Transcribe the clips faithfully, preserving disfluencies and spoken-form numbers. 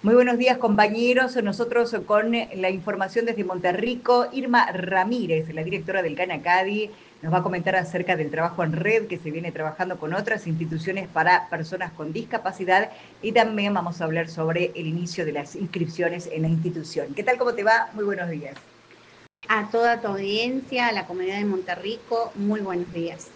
Muy buenos días, compañeros. Nosotros con la información desde Monterrico, Irma Ramírez, la directora del Canacadi, nos va a comentar acerca del trabajo en red que se viene trabajando con otras instituciones para personas con discapacidad y también vamos a hablar sobre el inicio de las inscripciones en la institución. ¿Qué tal? ¿Cómo te va? Muy buenos días. A toda tu audiencia, a la comunidad de Monterrico, muy buenos días.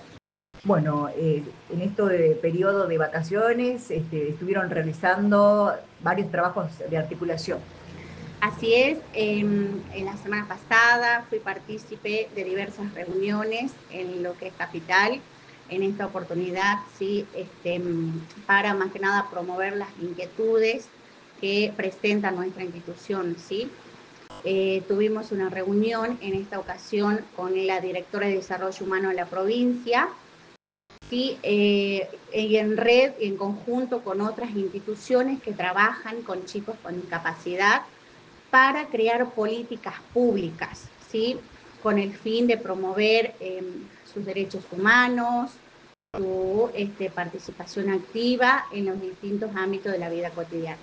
Bueno, eh, en esto de periodo de vacaciones este, estuvieron realizando varios trabajos de articulación. Así es, eh, en la semana pasada fui partícipe de diversas reuniones en lo que es Capital, en esta oportunidad, sí, este, para más que nada promover las inquietudes que presenta nuestra institución, ¿sí? Eh, tuvimos una reunión en esta ocasión con la directora de Desarrollo Humano de la provincia, ¿sí? eh, y en red, en conjunto con otras instituciones que trabajan con chicos con discapacidad para crear políticas públicas, ¿sí? Con el fin de promover eh, sus derechos humanos, su este, participación activa en los distintos ámbitos de la vida cotidiana.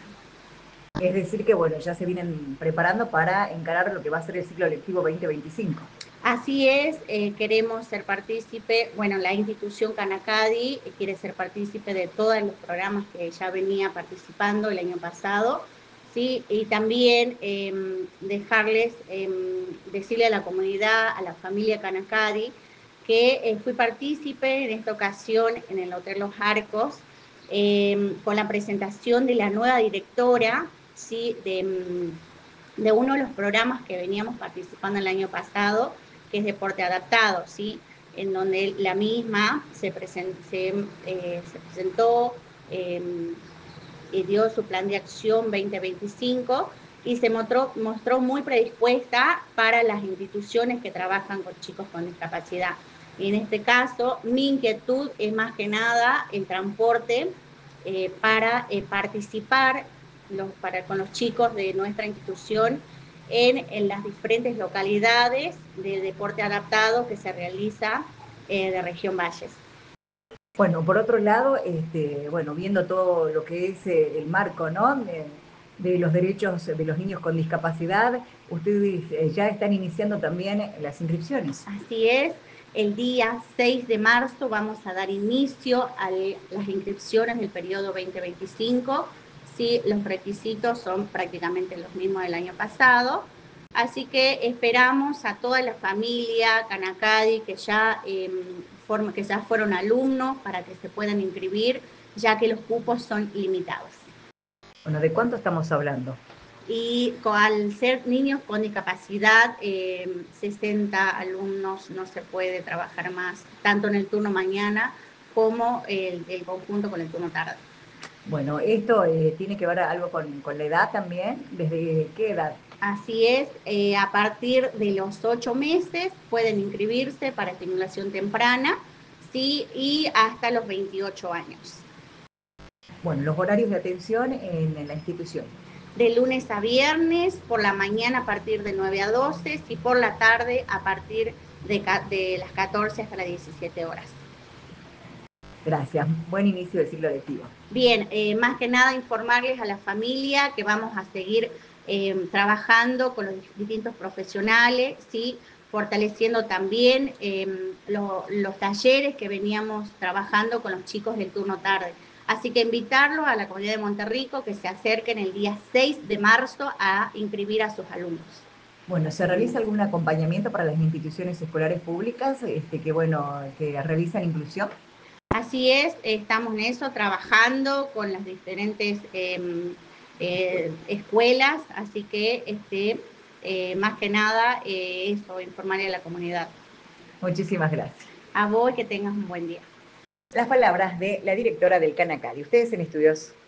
Es decir que, bueno, ya se vienen preparando para encarar lo que va a ser el ciclo lectivo veinte veinticinco. Así es, eh, queremos ser partícipe, bueno, la institución Canacadi quiere ser partícipe de todos los programas que ya venía participando el año pasado, ¿sí? Y también eh, dejarles, eh, decirle a la comunidad, a la familia Canacadi, que eh, fui partícipe en esta ocasión en el Hotel Los Arcos, eh, con la presentación de la nueva directora, ¿sí? de, de uno de los programas que veníamos participando el año pasado, que es deporte adaptado, ¿sí? En donde la misma se, present, se, eh, se presentó eh, y dio su plan de acción veinte veinticinco y se mostró, mostró muy predispuesta para las instituciones que trabajan con chicos con discapacidad. Y en este caso, mi inquietud es más que nada el transporte eh, para eh, participar los, para, con los chicos de nuestra institución en, en las diferentes localidades de deporte adaptado que se realiza eh, de Región Valles. Bueno, por otro lado, este, bueno, viendo todo lo que es eh, el marco, ¿no? De, de los derechos de los niños con discapacidad, ustedes eh, ya están iniciando también las inscripciones. Así es, el día seis de marzo vamos a dar inicio a las inscripciones del periodo veinte veinticinco. Sí, los requisitos son prácticamente los mismos del año pasado. Así que esperamos a toda la familia Canacadi que ya, eh, form, que ya fueron alumnos para que se puedan inscribir, ya que los cupos son limitados. Bueno, ¿de cuánto estamos hablando? Y al ser niños con discapacidad, eh, sesenta alumnos no se puede trabajar más, tanto en el turno mañana como el, el conjunto con el turno tarde. Bueno, esto eh, tiene que ver algo con, con la edad también. ¿Desde qué edad? Así es, eh, a partir de los ocho meses pueden inscribirse para estimulación temprana, sí, y hasta los veintiocho años. Bueno, los horarios de atención en, en la institución. De lunes a viernes, por la mañana a partir de nueve a doce y por la tarde a partir de, de las catorce hasta las diecisiete horas. Gracias. Buen inicio del ciclo lectivo. Bien, eh, más que nada informarles a la familia que vamos a seguir eh, trabajando con los distintos profesionales, ¿sí? Fortaleciendo también eh, lo, los talleres que veníamos trabajando con los chicos del turno tarde. Así que invitarlos a la comunidad de Monterrico que se acerquen el día seis de marzo a inscribir a sus alumnos. Bueno, ¿se realiza algún acompañamiento para las instituciones escolares públicas este, que, bueno, que realizan inclusión? Así es, estamos en eso, trabajando con las diferentes eh, eh, escuelas, así que este, eh, más que nada eh, eso, informarle a la comunidad. Muchísimas gracias. A vos, que tengas un buen día. Las palabras de la directora del Canacadi. Ustedes en Estudios